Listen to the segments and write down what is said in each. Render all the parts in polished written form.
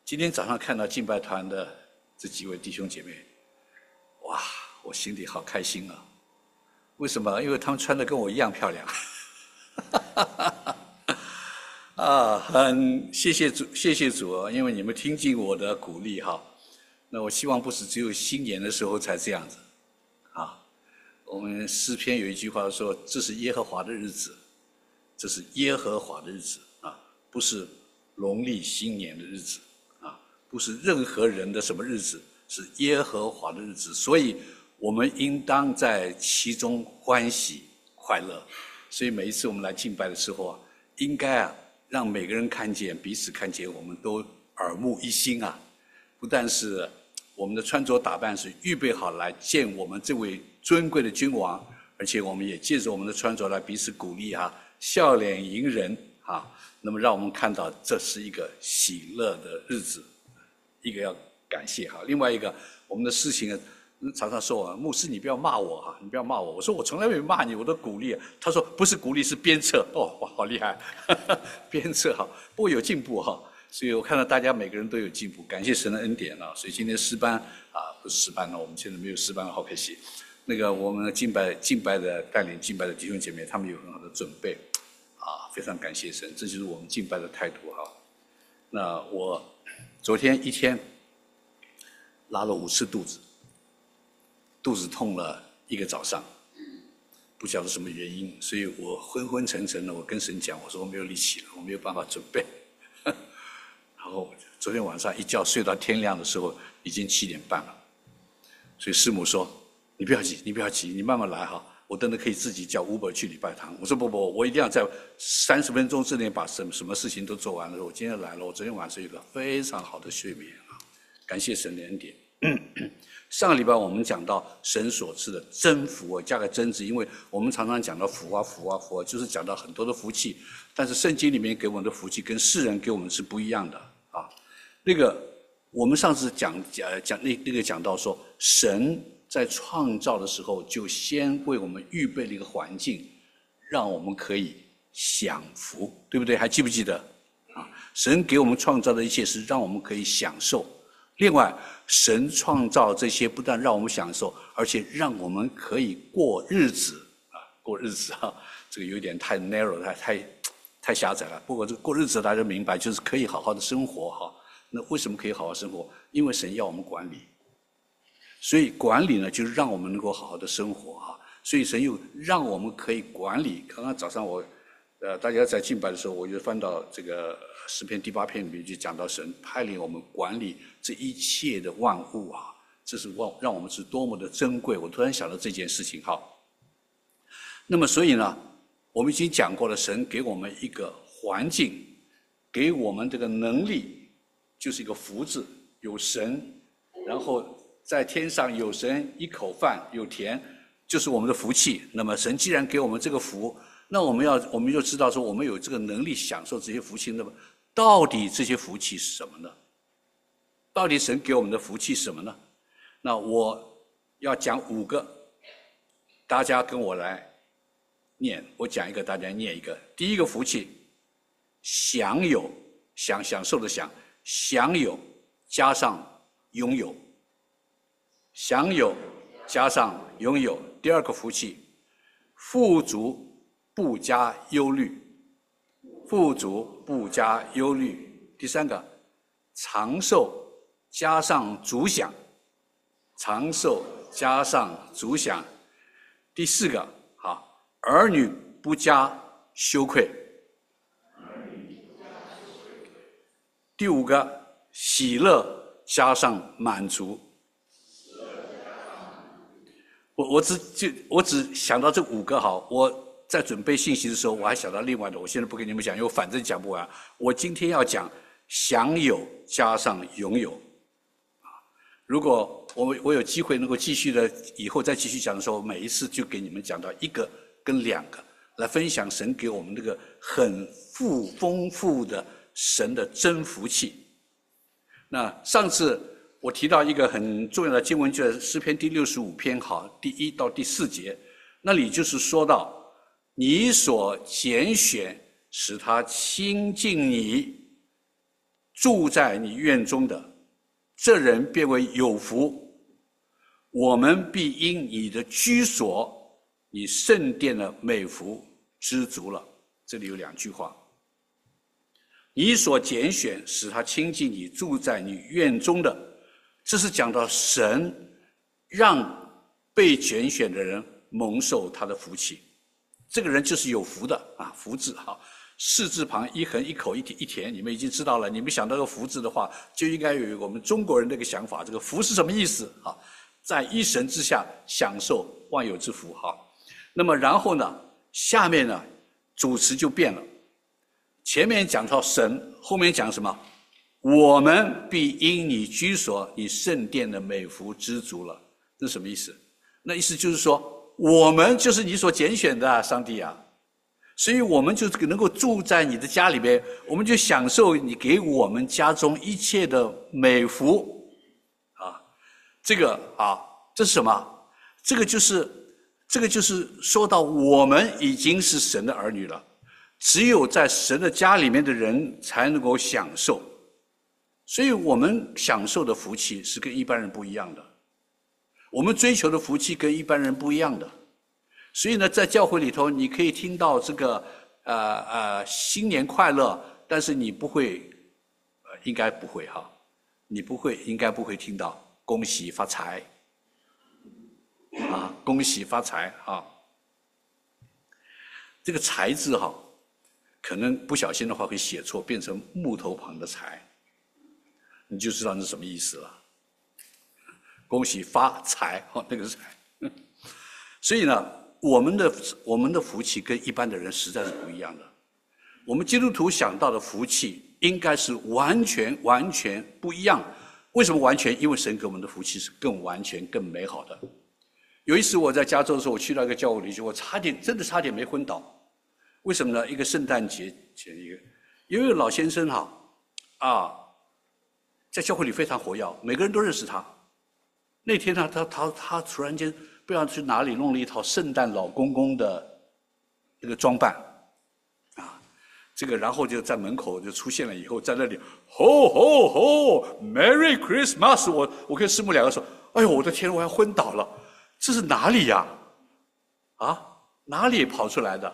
今天早上看到敬拜团的这几位弟兄姐妹，哇，我心里好开心啊！为什么？因为他们穿的跟我一样漂亮。啊，很谢谢主，谢谢主啊！因为你们听进我的鼓励哈。那我希望不是只有新年的时候才这样子，啊，我们诗篇有一句话说：“这是耶和华的日子，这是耶和华的日子啊，不是农历新年的日子啊，不是任何人的什么日子，是耶和华的日子。所以我们应当在其中欢喜快乐。所以每一次我们来敬拜的时候啊，应该让每个人看见，彼此看见，我们都耳目一新啊。不但是我们的穿着打扮是预备好来见我们这位尊贵的君王，而且我们也借着我们的穿着来彼此鼓励啊，笑脸迎人啊。那么让我们看到这是一个喜乐的日子，一个要感谢哈。另外一个，我们的事情常常说牧师你不要骂我哈，你不要骂我。我说我从来没有骂你，我都鼓励。他说不是鼓励，是鞭策。哦，哇，好厉害，鞭策哈，不过有进步哈。所以我看到大家每个人都有进步，感谢神的恩典啊！所以今天诗班啊，不是诗班了，我们现在没有诗班了，好可惜。那个我们敬拜的带领敬拜的弟兄姐妹，他们有很好的准备啊，非常感谢神，这就是我们敬拜的态度哈。那我昨天一天拉了5次肚子，肚子痛了1个早上，不晓得什么原因，所以我昏昏沉沉的，我跟神讲，我说我没有力气了，我没有办法准备。然后昨天晚上一觉睡到天亮的时候，已经7点半了。所以师母说：“你不要急，你不要急，你慢慢来哈。我等等可以自己叫 Uber 去礼拜堂。”我说：“不，我一定要在30分钟之内把什么事情都做完了。我今天来了，我昨天晚上有个非常好的睡眠啊，感谢神的恩典。”上个礼拜我们讲到神所赐的真福，我加个真字，因为我们常常讲到福啊福啊福啊，就是讲到很多的福气，但是圣经里面给我们的福气跟世人给我们是不一样的啊。那个我们上次讲到说，神在创造的时候就先为我们预备了一个环境，让我们可以享福，对不对？还记不记得啊？神给我们创造的一切是让我们可以享受。另外，神创造这些不但让我们享受，而且让我们可以过日子啊，过日子啊，这个有点太 narrow， 太狭窄了。不过这个过日子大家明白，就是可以好好的生活哈。那为什么可以好好生活？因为神要我们管理，所以管理呢，就是让我们能够好好的生活哈。所以神又让我们可以管理。刚刚早上我大家在敬拜的时候，我就翻到这个诗篇第8篇里面就讲到神派领我们管理这一切的万物啊，这是让我们是多么的珍贵。我突然想到这件事情哈。那么所以呢，我们已经讲过了，神给我们一个环境，给我们这个能力，就是一个福字，有神，然后在天上有神，一口饭有田，就是我们的福气。那么神既然给我们这个福，那我们就知道说，我们有这个能力享受这些福气。那么到底这些福气是什么呢？到底神给我们的福气是什么呢？那我要讲5个，大家跟我来念，我讲一个，大家念一个。第一个福气，享有，享受的享，享有加上拥有，享有加上拥有。第2个福气，富足不加忧虑，富足不加忧虑。第3个，长寿加上足享，长寿加上足享。第4个，好，儿女不加羞愧。第5个，喜乐加上满足。我只想到这5个哈，我在准备信息的时候，我还想到另外的，我现在不跟你们讲，因为反正讲不完。我今天要讲享有加上拥有，如果我有机会能够继续的，以后再继续讲的时候，每一次就给你们讲到1个跟2个，来分享神给我们这个很丰富的神的真福气。那上次我提到一个很重要的经文，就是诗篇第65篇第1到第4节，那里就是说到你所拣选使他亲近你， 住在你院中的，这人变为有福。我们必因你的居所，你圣殿的美福知足了。这里有2句话：你所拣选，使他亲近你，住在你院中的，这是讲到神让被拣选的人蒙受他的福气。这个人就是有福的啊，福字哈，士字旁一横一口一田，你们已经知道了。你们想到个福字的话，就应该有我们中国人那个想法。这个福是什么意思啊？在一神之下享受万有之福哈。那么然后呢，下面呢主词就变了，前面讲到神，后面讲什么？我们必因你居所，你圣殿的美福知足了。这是什么意思？那意思就是说，我们就是你所拣选的上帝啊，所以我们就能够住在你的家里边，我们就享受你给我们家中一切的美福啊。这个啊，这是什么？这个就是说到我们已经是神的儿女了，只有在神的家里面的人才能够享受，所以我们享受的福气是跟一般人不一样的。我们追求的福气跟一般人不一样的，所以呢，在教会里头，你可以听到这个新年快乐，但是你不会，应该不会哈，你不会，应该不会听到恭喜发财啊，恭喜发财啊。这个财字哈，可能不小心的话会写错，变成木头旁的财，你就知道那是什么意思了。恭喜发财，那个财。所以呢，我们的福气跟一般的人实在是不一样的。我们基督徒想到的福气应该是完全不一样。为什么完全？因为神给我们的福气是更完全、更美好的。有一次我在加州的时候，我去到一个教会里去，我真的差点没昏倒。为什么呢？一个圣诞节前有一个老先生在教会里非常活跃，每个人都认识他。那天呢，他突然间不知道去哪里弄了一套圣诞老公公的这个装扮，这个然后就在门口就出现了以后，在那里吼吼吼 ，Merry Christmas！ 我跟师母2个说，哎呦我的天，我要昏倒了，这是哪里呀？哪里跑出来的？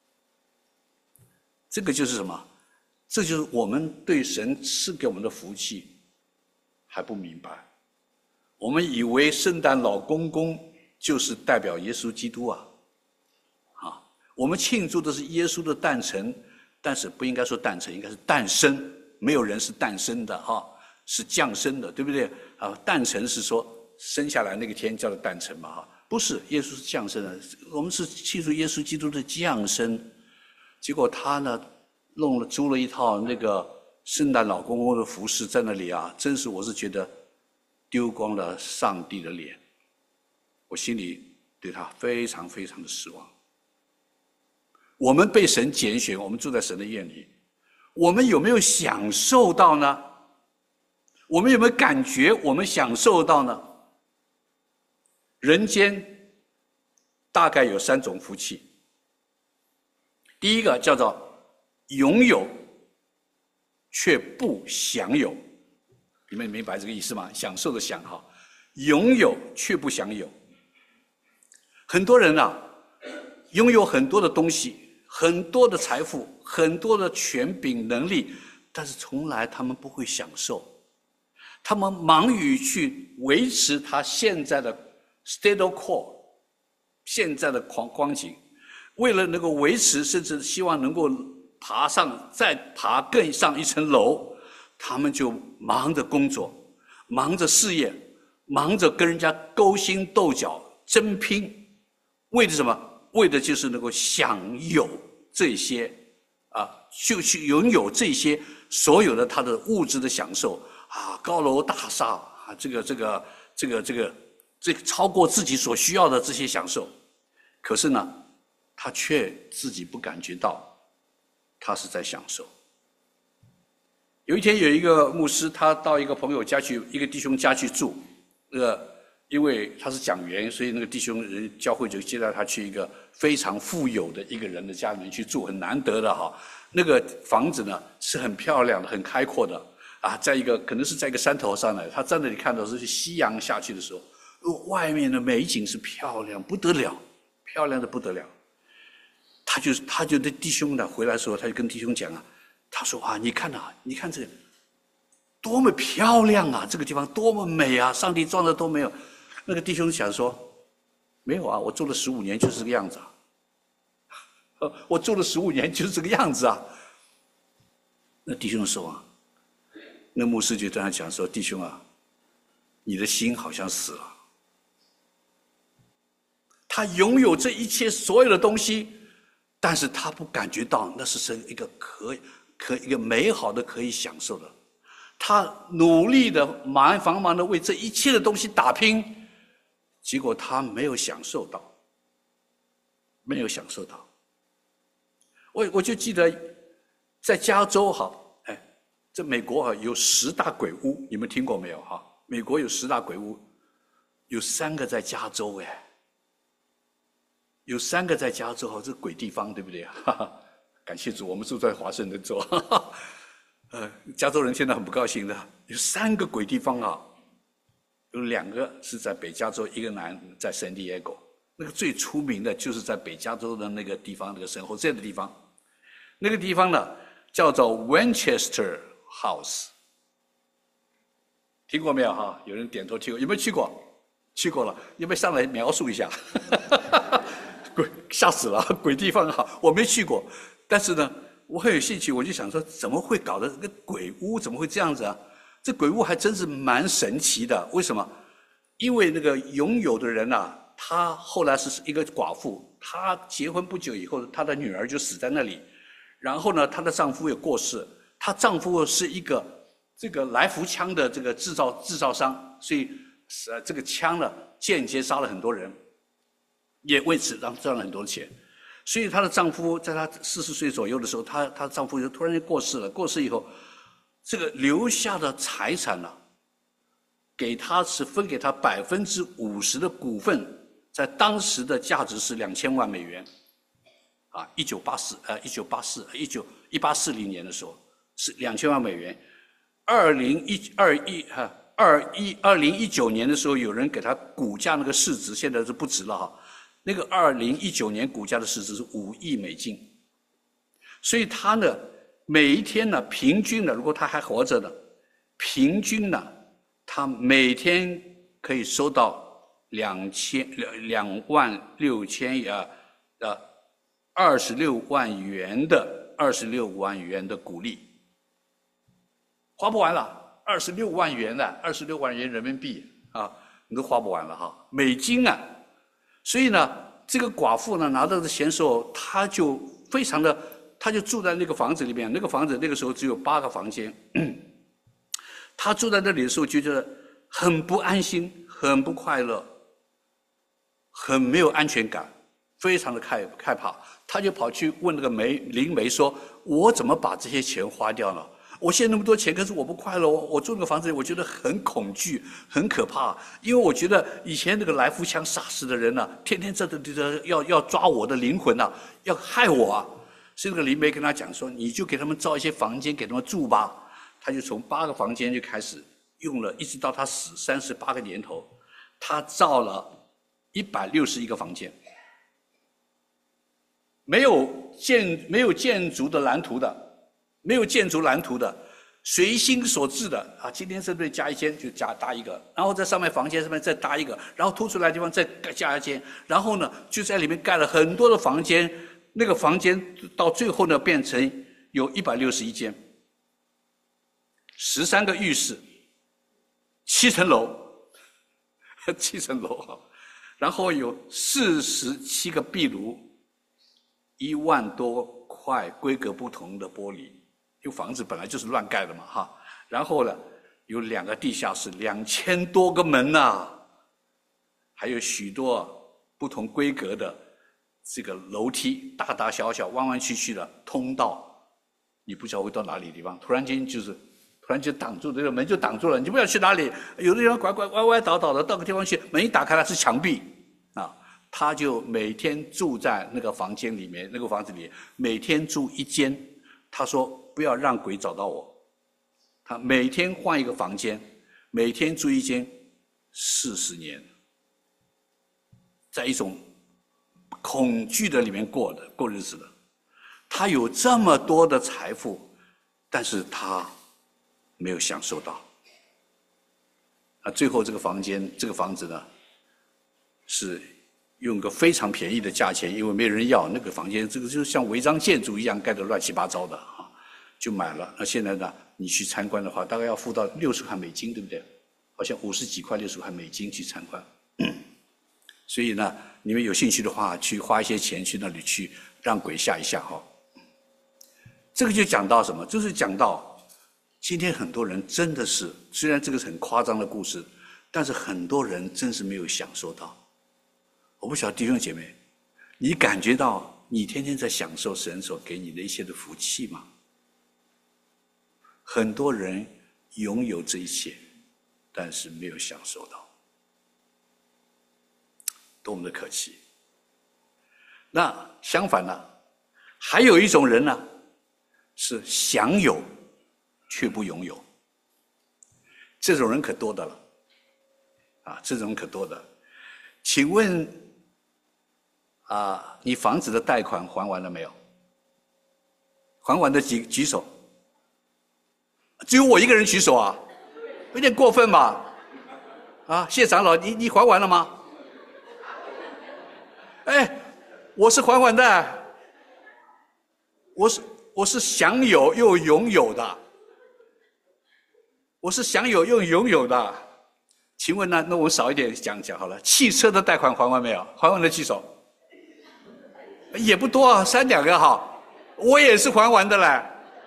这个就是什么？这就是我们对神赐给我们的福气还不明白。我们以为圣诞老公公就是代表耶稣基督我们庆祝的是耶稣的诞辰，但是不应该说诞辰，应该是诞生。没有人是诞生的是降生的，对不对？诞辰是说生下来那个天叫做诞辰嘛不是，耶稣是降生的，我们是庆祝耶稣基督的降生。结果他呢租了一套那个圣诞老公公的服饰在那里真是我是觉得丢光了上帝的脸，我心里对他非常非常的失望。我们被神拣选，我们住在神的院里，我们有没有享受到呢？我们有没有感觉我们享受到呢？人间大概有3种福气。第一个叫做拥有却不享有，你们明白这个意思吗？享受的享拥有却不享有。很多人拥有很多的东西，很多的财富，很多的权柄能力，但是从来他们不会享受。他们忙于去维持他现在的 status quo， 现在的光景，为了能够维持，甚至希望能够再爬更上一层楼，他们就忙着工作，忙着事业，忙着跟人家勾心斗角争拼，为的什么？为的就是能够享有这些就去拥有这些所有的他的物质的享受高楼大厦这个超过自己所需要的这些享受。可是呢，他却自己不感觉到他是在享受。有一天有一个牧师，他到一个朋友家去，一个弟兄家去住，因为他是讲员，所以那个弟兄人教会就接待他去一个非常富有的一个人的家里面去住，很难得的那个房子呢是很漂亮的，很开阔的。 啊，可能是在一个山头上呢，他在那里看到是夕阳下去的时候，外面的美景是漂亮不得了，漂亮的不得了。他就对弟兄呢回来的时候，他就跟弟兄讲啊，他说啊，你看这多么漂亮啊，这个地方多么美啊，上帝创造都没有。那个弟兄想说，没有啊，我做了15年就是这个样子啊，我做了15年就是这个样子啊。那弟兄说啊，那牧师就对他讲说，弟兄啊，你的心好像死了。他拥有这一切所有的东西，但是他不感觉到那是一个一个美好的可以享受的。他努力的忙的为这一切的东西打拼，结果他没有享受到，没有享受到。我就记得在加州哈，这美国有10大鬼屋，你们听过没有哈？美国有10大鬼屋，有3个在加州有3个在加州，这鬼地方对不对？感谢主，我们住在华盛顿州，加州人现在很不高兴的，有3个鬼地方啊，有2个是在北加州，一个在圣地亚哥。那个最出名的就是在北加州的那个地方，那个圣何塞的地方，那个地方呢叫做 Winchester House， 听过没有哈？有人点头听过，有没有去过？去过了，有没有上来描述一下？鬼吓死了，鬼地方好，我没去过，但是呢，我很有兴趣，我就想说，怎么会搞的这个鬼屋？怎么会这样子啊？这鬼屋还真是蛮神奇的。为什么？因为那个拥有的人啊，她后来是一个寡妇，她结婚不久以后，她的女儿就死在那里，然后呢，她的丈夫也过世，她丈夫是一个这个来福枪的这个制造商，所以这个枪呢间接杀了很多人，也为此赚了很多钱。所以她的丈夫在她40岁左右的时候，她丈夫就突然间过世了。过世以后，这个留下的财产呢，分给她50%的股份，在当时的价值是2000万美元，啊，1840年的时候是2000万美元。2019年的时候，有人给他股价那个市值，现在是不值了哈。那个2019年股价的市值是5亿美金，所以他呢，每一天呢，平均呢，如果他还活着呢，平均呢，他每天可以收到26万元的股利，花不完了。26万元26万元人民币啊，你都花不完了哈，美金啊。所以呢，这个寡妇呢拿到的钱时候，她就非常的，她就住在那个房子里面。那个房子那个时候只有8个房间，她住在那里的时候就觉得很不安心，很不快乐，很没有安全感，非常的害怕。她就跑去问那个灵媒说：“我怎么把这些钱花掉了？我现在那么多钱，可是我不快乐，我住那个房子里，我觉得很恐惧，很可怕。因为我觉得以前那个来福枪杀死的人呢，天天这要抓我的灵魂啊，要害我啊。所以那个灵媒跟他讲说，你就给他们造一些房间给他们住吧。他就从8个房间就开始用了，一直到他死38个年头，他造了161个房间，没有建筑的蓝图的。没有建筑蓝图的，随心所至的啊！今天这边加一间就搭一个，然后在上面房间上面再搭一个，然后凸出来的地方再加一间，然后呢就在里面盖了很多的房间，那个房间到最后呢变成有161间，13个浴室，7层楼，7层楼，然后有47个壁炉，1万多块规格不同的玻璃。因为房子本来就是乱盖的嘛，哈。然后呢，有2个地下室，2000多个门呐，还有许多不同规格的这个楼梯，大大小小、弯弯曲曲的通道，你不知道会到哪里的地方。突然间挡住这个门就挡住了，你不知道去哪里。有的地方歪歪倒倒的，到个地方去，门一打开了是墙壁啊。他就每天住在那个房间里面，那个房子里每天住1间。他说不要让鬼找到我， 他每天换一个房间，每天住一间40年，在一种恐惧的里面过日子的。他有这么多的财富，但是他没有享受到。最后这个房子呢，是用个非常便宜的价钱，因为没人要那个房间，这个就像违章建筑一样盖得乱七八糟的啊，就买了。那现在呢，你去参观的话，大概要付到60块美金，对不对？好像50几块60块美金去参观。所以呢，你们有兴趣的话，去花一些钱去那里去让鬼吓一吓哈。这个就讲到什么？就是讲到今天很多人真的是，虽然这个是很夸张的故事，但是很多人真是没有享受到。我不晓得弟兄姐妹，你感觉到你天天在享受神所给你的一些的福气吗？很多人拥有这一切，但是没有享受到，多么的可惜。那相反呢，还有一种人呢，是享有却不拥有，这种人可多的了，这种人可多的。请问你房子的贷款还完了没有？还完的举手。只有我一个人举手啊，有点过分吧？谢长老，你还完了吗？我是还完的，我是享有又拥有的，我是享有又拥有的。请问呢？那我少一点讲好了。汽车的贷款还完没有？还完的举手。也不多啊，3、2个哈。我也是还完的嘞，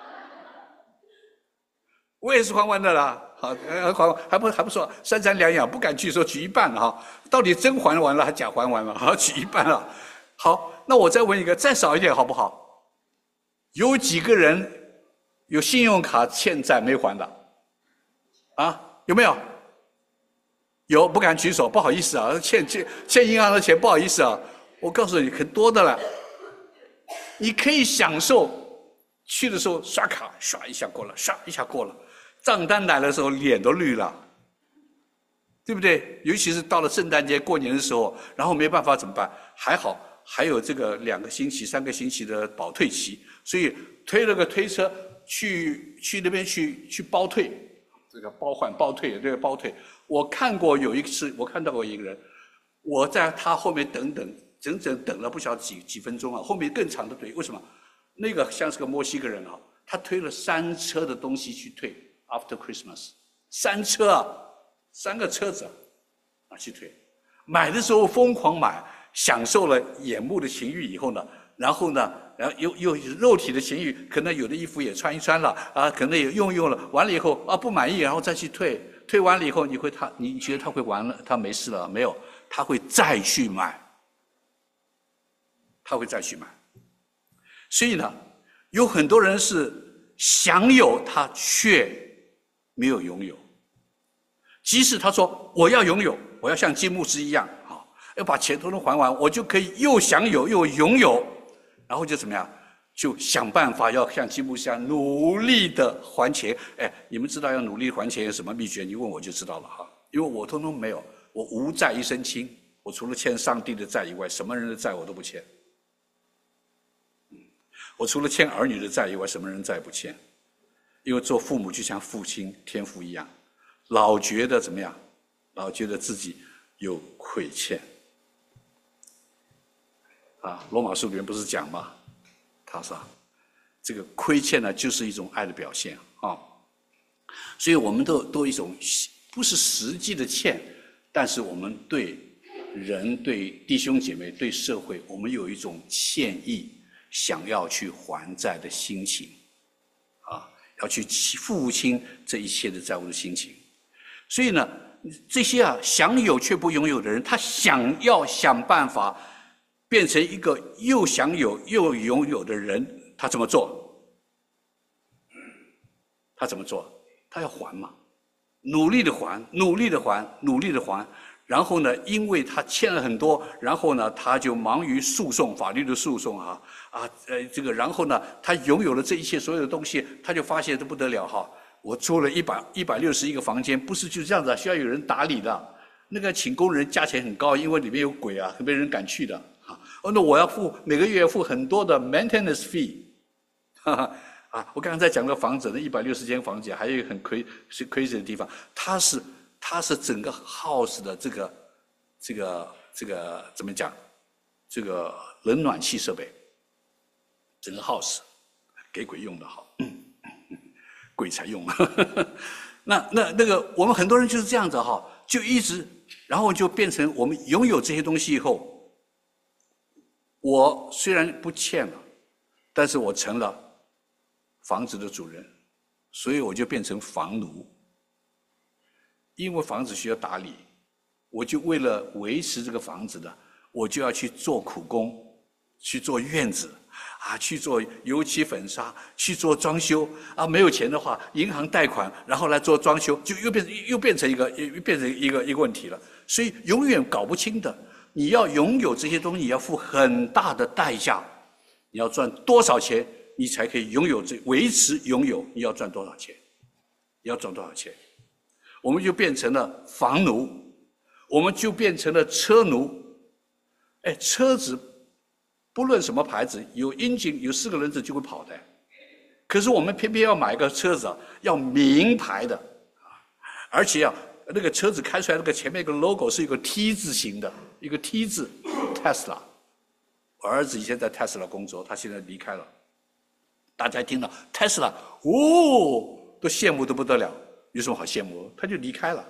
我也是还完的啦。好，还不说3、2样，不敢举手，举一半哈。到底真还完了还假还完了？好，举一半了。好，那我再问一个，再少一点好不好？有几个人有信用卡欠债没还的？有没有？有，不敢举手，不好意思啊，欠银行的钱，不好意思啊。我告诉你，很多的了。你可以享受去的时候刷卡，刷一下过了，刷一下过了，账单来的时候脸都绿了，对不对？尤其是到了圣诞节、过年的时候，然后没办法怎么办？还好还有这个2个星期、3个星期的保退期，所以推了个推车去那边去包退，这个包换包退，这个包退。我看过有一次，我看到过一个人，我在他后面整整等了不晓得几分钟啊，后面更长的队。为什么？那个像是个墨西哥人啊，他推了3车的东西去退 ，After Christmas，3车啊，3个车子去退。买的时候疯狂买，享受了眼目的情欲以后呢，然后又肉体的情欲，可能有的衣服也穿一穿了可能也用了，完了以后不满意，然后再去退。退完了以后，你觉得他会完了，他没事了？没有，他会再去买。他会再去买。所以呢，有很多人是享有，他却没有拥有。即使他说我要拥有，我要像金牧师一样要把钱统统还完，我就可以又享有又拥有，然后就怎么样？就想办法要像金牧师一样努力的还钱。你们知道要努力还钱有什么秘诀？你问我就知道了哈。因为我统统没有，我无债一身轻，我除了欠上帝的债以外，什么人的债我都不欠。我除了欠儿女的债以外，什么人债不欠？因为做父母就像父亲天父一样，老觉得怎么样？老觉得自己有亏欠。罗马书里面不是讲吗？他说，这个亏欠呢，就是一种爱的表现所以我们都一种不是实际的欠，但是我们对人、对弟兄姐妹、对社会，我们有一种歉意，想要去还债的心情要去付清这一切的债务的心情。所以呢，这些享有却不拥有的人，他想办法变成一个又享有又拥有的人，他怎么做？他怎么做？他要还嘛，努力的还，努力的还，努力的还。然后呢，因为他欠了很多，然后呢，他就忙于诉讼，法律的诉讼然后呢，他拥有了这一切所有的东西，他就发现这不得了我租了161个房间，不是就这样子啊，需要有人打理的。那个请工人价钱很高，因为里面有鬼啊，没人敢去的。那我要每个月要付很多的 maintenance fee。我刚才在讲的房子，那160间房间，还有一个很crazy的地方，它是整个 house 的这个怎么讲？这个冷暖气设备，整个 house 给鬼用的好，鬼才用。那个我们很多人就是这样子哈，就一直，然后就变成我们拥有这些东西以后，我虽然不欠了，但是我成了房子的主人，所以我就变成房奴。因为房子需要打理，我就为了维持这个房子的，我就要去做苦工，去做院子，去做油漆粉刷，去做装修，没有钱的话，银行贷款，然后来做装修，就又变成一个问题了。所以永远搞不清的，你要拥有这些东西，你要付很大的代价，你要赚多少钱，你才可以维持拥有，你要赚多少钱？你要赚多少钱？我们就变成了房奴，我们就变成了车奴。车子不论什么牌子，有engine有4个轮子就会跑的。可是我们偏偏要买一个车子要名牌的，而且那个车子开出来，那个前面一个 logo 是一个 T 字形的，一个 T 字 Tesla。我儿子以前在 Tesla 工作，他现在离开了。大家一听到 Tesla， 都羡慕得不得了。有什么好羡慕？他就离开了，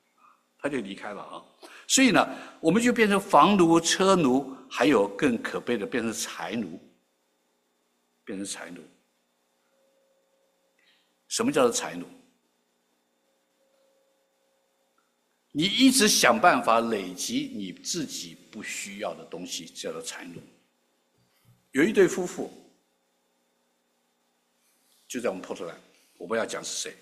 所以呢，我们就变成房奴、车奴，还有更可悲的，变成财奴。什么叫做财奴？你一直想办法累积你自己不需要的东西，叫做财奴。有一对夫妇，就在我们波特兰，我不要讲是谁。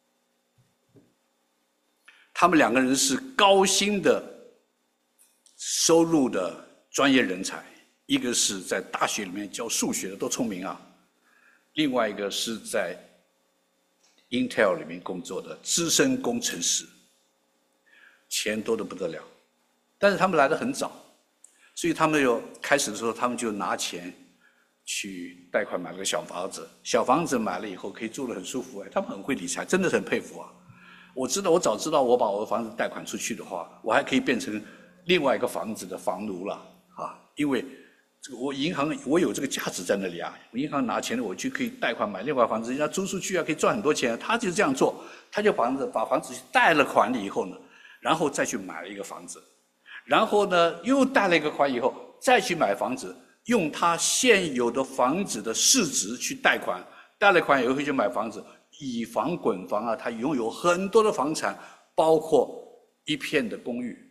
他们2个人是高薪的收入的专业人才，一个是在大学里面教数学的，都聪明啊；另外一个是在 Intel 里面工作的资深工程师，钱多得不得了。但是他们来得很早，所以他们开始的时候，他们就拿钱去贷款买了个小房子，小房子买了以后可以住得很舒服。他们很会理财，真的是很佩服啊。我早知道我把我的房子贷款出去的话，我还可以变成另外一个房子的房奴了因为这个我银行我有这个价值在那里我银行拿钱了，我就可以贷款买另外房子，人家租出去可以赚很多钱。他就这样做，他就把房子贷了款了以后呢，然后再去买了一个房子，然后呢又贷了一个款以后再去买房子，用他现有的房子的市值去贷款，贷了款以后就买房子。以房滚房他拥有很多的房产，包括一片的公寓。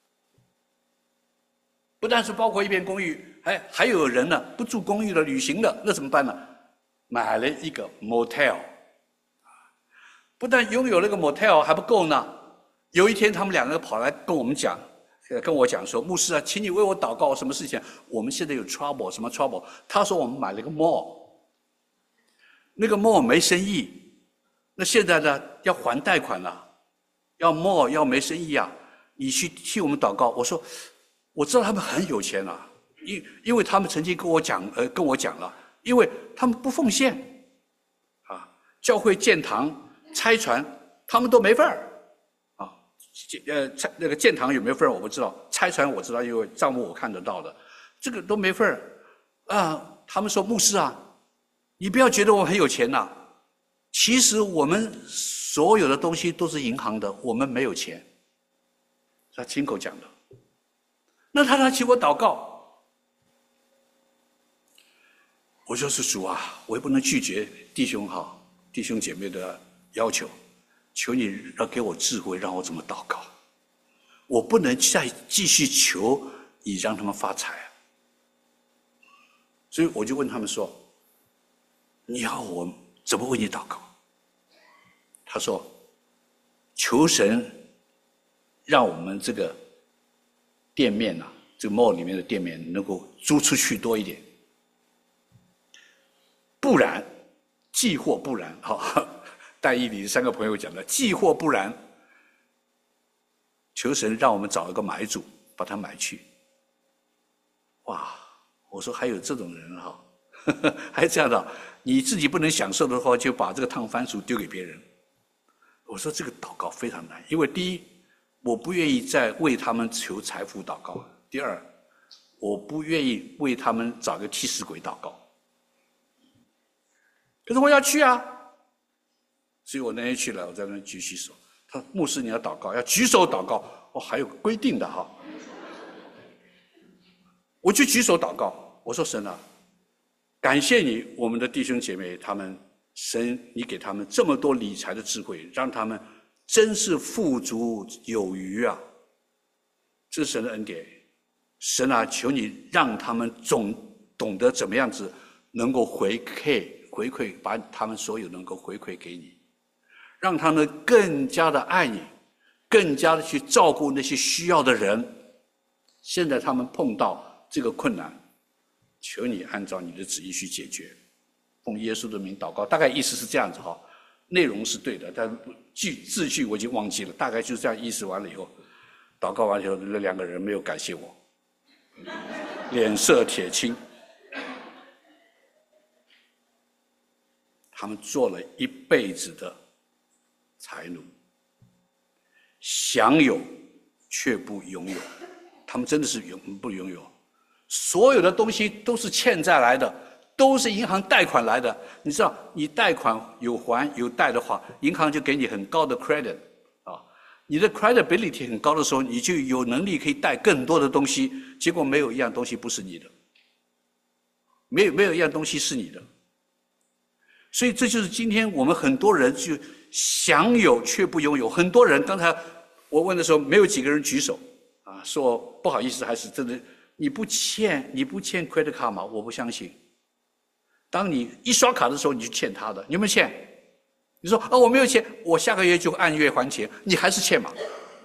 不但是包括一片公寓，还有人呢不住公寓了，旅行了，那怎么办呢？买了一个 motel。不但拥有那个 motel 还不够呢，有一天他们2个跑来跟我讲说，牧师请你为我祷告，什么事情？我们现在有 trouble， 什么 trouble？ 他说我们买了一个 mall， 那个 mall 没生意。那现在呢，要还贷款了，要没生意你去替我们祷告。我说，我知道他们很有钱因为他们曾经跟我讲了，因为他们不奉献教会建堂拆船，他们都没份儿那个建堂有没有份儿我不知道，拆船我知道，因为账目我看得到的，这个都没份儿他们说牧师你不要觉得我很有钱其实我们所有的东西都是银行的，我们没有钱。他亲口讲的。那他请我祷告，我说是主我也不能拒绝弟兄姐妹的要求，求你给我智慧，让我怎么祷告。我不能再继续求你让他们发财所以我就问他们说，你要我怎么为你祷告？他说，求神让我们这个店面这个 mall 里面的店面能够租出去多一点，不然既或不然但以理的3个朋友讲的，既或不然，求神让我们找一个买主，把它买去。哇！我说还有这种人哈，还这样的，你自己不能享受的话，就把这个烫番薯丢给别人。我说这个祷告非常难，因为第一，我不愿意再为他们求财富祷告；第二，我不愿意为他们找个替死鬼祷告。可是我要去啊，所以我那天去了，我在那举起手。他说牧师你要祷告，要举手祷告。哦，还有规定的哈。我去举手祷告，我说神啊，感谢你，我们的弟兄姐妹他们，神你给他们这么多理财的智慧，让他们真是富足有余啊！这是神的恩典。神啊，求你让他们懂得怎么样子能够回馈，把他们所有能够回馈给你，让他们更加的爱你，更加的去照顾那些需要的人。现在他们碰到这个困难，求你按照你的旨意去解决。奉耶稣的名祷告，大概意思是这样子哈，内容是对的，但字句我已经忘记了，大概就是这样意思。完了以后，祷告完以后，那2个人没有感谢我，脸色铁青。他们做了一辈子的财奴，享有却不拥有，他们真的是不拥有。所有的东西都是欠债来的，都是银行贷款来的。你知道，你贷款有还有贷的话，银行就给你很高的 credit 啊，你的 credibility 很高的时候，你就有能力可以贷更多的东西。结果没有一样东西不是你的，没有一样东西是你的。所以这就是今天我们很多人就享有却不拥有。很多人刚才我问的时候，没有几个人举手啊，说不好意思，还是真的。你不欠 credit card 吗？我不相信。当你一刷卡的时候，你就欠他的，你有没有欠？你说我没有欠，我下个月就按月还钱，你还是欠嘛？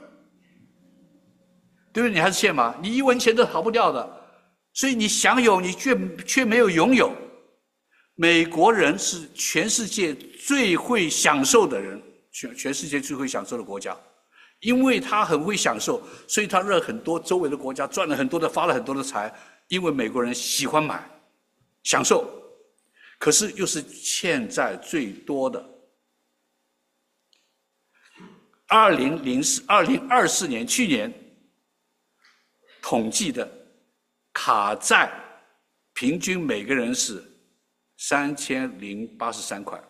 对不对？你还是欠嘛？你1文钱都逃不掉的。所以你享有，你却没有拥有。美国人是全世界最会享受的人，全世界最会享受的国家。因为他很会享受，所以他让很多周围的国家赚了很多的，发了很多的财。因为美国人喜欢买，享受，可是又是欠债最多的。2024年去年统计的卡债，平均每个人是3083块。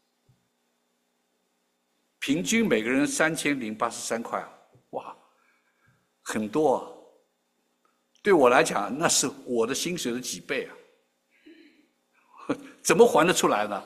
平均每个人3083块，哇，很多啊！对我来讲，那是我的薪水的几倍啊！怎么还得出来呢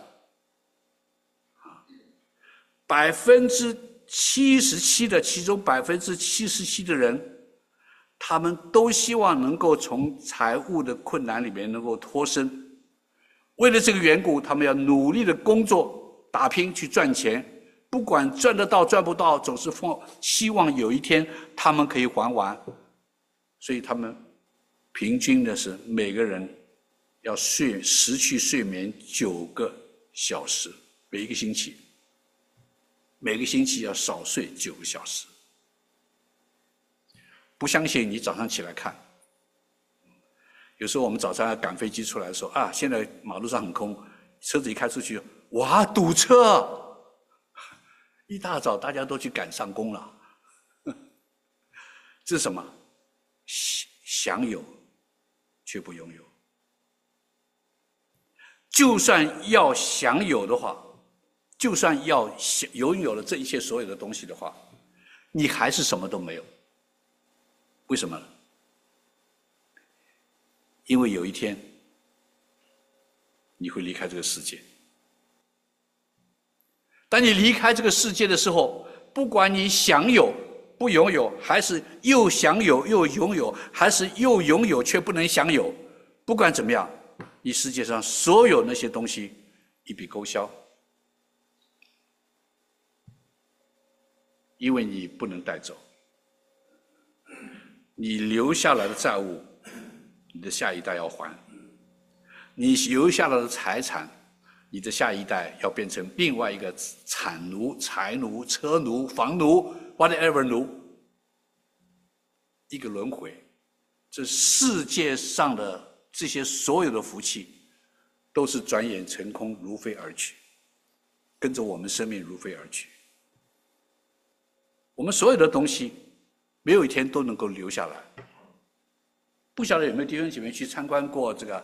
？77%的，其中77%的人，他们都希望能够从财务的困难里面能够脱身。为了这个缘故，他们要努力的工作打拼去赚钱。不管赚得到赚不到，总是希望有一天他们可以还完。所以他们平均的是每个人要失去睡眠9个小时，每一个星期要少睡9个小时。不相信你早上起来看，有时候我们早上要赶飞机出来的时候啊，现在马路上很空，车子一开出去，哇，堵车！一大早大家都去赶上工了，这是什么？享有却不拥有。就算要享有的话，就算要拥有了这一切所有的东西的话，你还是什么都没有。为什么呢？因为有一天你会离开这个世界。当你离开这个世界的时候，不管你享有不拥有，还是又享有又拥有，还是又拥有却不能享有，不管怎么样，你世界上所有那些东西一笔勾销，因为你不能带走。你留下来的债务，你的下一代要还；你留下来的财产， 你的下一代要变成另外一个产奴、财奴、车奴、房奴 ，whatever 奴，一个轮回。这世界上的这些所有的福气，都是转眼成空，如飞而去，跟着我们生命如飞而去。我们所有的东西，没有一天都能够留下来。不晓得有没有弟兄姐妹去参观过这个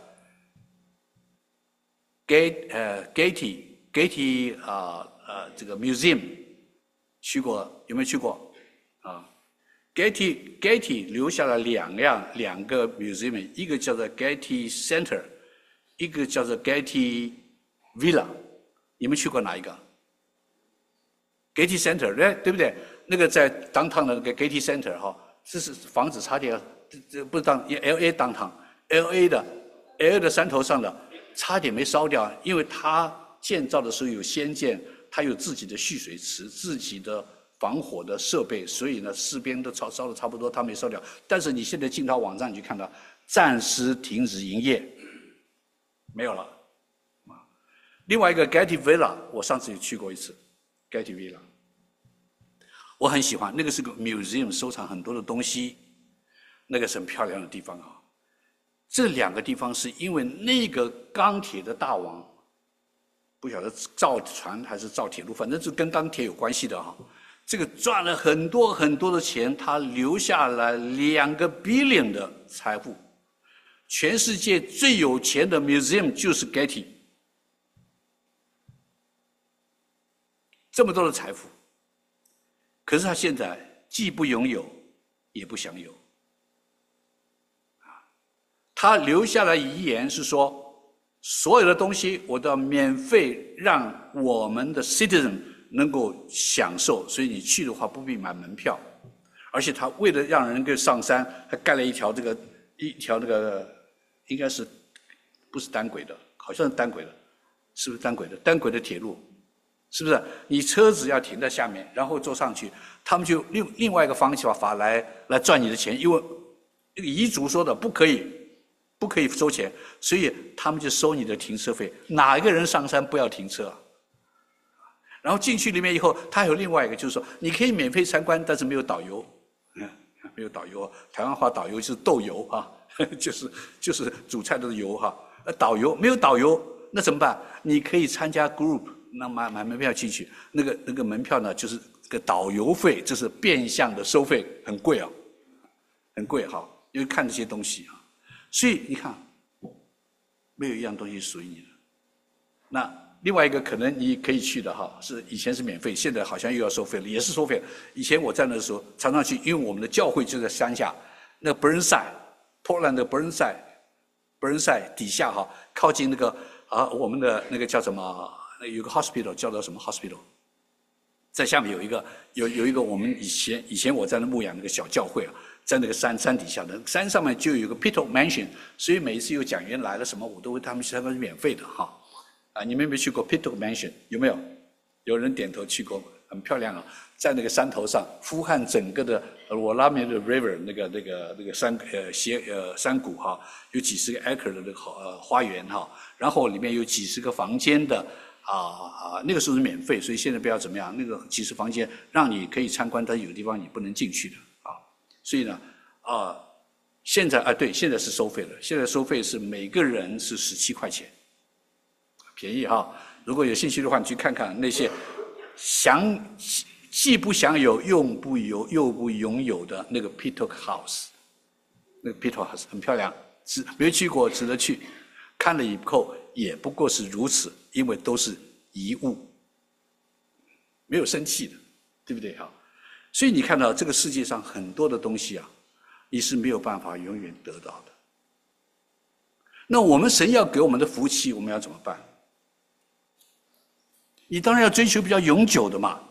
Getty 这个 museum， 去过有没有去过？啊 ，Getty 留下了两个 museum， 一个叫做 Getty Center， 一个叫做 Getty Villa。你们去过哪一个 ？Getty Center 对不对？那个在downtown的那个 Getty Center 哈，这是房子差点，这不是LA downtown，LA 的山头上的。差点没烧掉，因为它建造的时候有先见，它有自己的蓄水池、自己的防火的设备，所以呢，四边都烧的差不多，它没烧掉。但是你现在进到网站，你就看到暂时停止营业，没有了。另外一个 Getty Villa， 我上次也去过一次 ，Getty Villa， 我很喜欢，那个是个 museum， 收藏很多的东西，那个是很漂亮的地方啊。这两个地方是因为那个钢铁的大王，不晓得造船还是造铁路，反正是跟钢铁有关系的哈。这个赚了很多很多的钱，他留下来2个 billion 的财富。全世界最有钱的 museum 就是 Getty， 这么多的财富，可是他现在既不拥有，也不享有。他留下来遗言是说，所有的东西我都要免费让我们的 citizen 能够享受，所以你去的话不必买门票。而且他为了让人给上山，还盖了一条那个应该是不是单轨的，好像是单轨的，是不是单轨的？单轨的铁路，是不是？你车子要停在下面，然后坐上去，他们就另外一个方法来赚你的钱，因为那个遗嘱说的不可以收钱，所以他们就收你的停车费。哪一个人上山不要停车啊？然后进去里面以后，他还有另外一个，就是说你可以免费参观，但是没有导游，没有导游。台湾话导游就是豆油啊，就是煮菜的油哈。导游没有导游，那怎么办？你可以参加 group， 那买门票进去，那个门票呢，就是个导游费，这是变相的收费，很贵啊，很贵哈，因为看这些东西啊。所以你看，没有一样东西属于你的。那另外一个可能你可以去的哈，是以前是免费，现在好像又要收费了，也是收费了。以前我在那的时候常常去，因为我们的教会就在山下，那个 Burnside，Portland 的 Burnside 底下哈，靠近那个我们的那个叫什么，有个 hospital 叫做什么 hospital， 在下面有一个我们以前我在那牧养那个小教会啊。在那个山底下的山上面就有一个 Pittock Mansion， 所以每一次有讲员来了什么，我都为他们是免费的哈。你们有没有去过 Pittock Mansion？ 有没有？有人点头去过，很漂亮啊，在那个山头上，俯瞰整个的Willamette River 那个山谷哈，有几十个 acre 的那个花园哈，然后里面有几十个房间的那个时候是免费，所以现在不要怎么样，那个几十房间让你可以参观，但有的地方你不能进去的。所以呢，现在对，现在是收费了。现在收费是每个人是17块钱，便宜哈。如果有兴趣的话，你去看看那些既不享有又不拥有的那个 Pittock House， 那个 Pittock House 很漂亮，没去过值得去。看了以后也不过是如此，因为都是遗物，没有生气的，对不对哈？所以你看到这个世界上很多的东西啊，你是没有办法永远得到的。那我们神要给我们的福气，我们要怎么办？你当然要追求比较永久的嘛。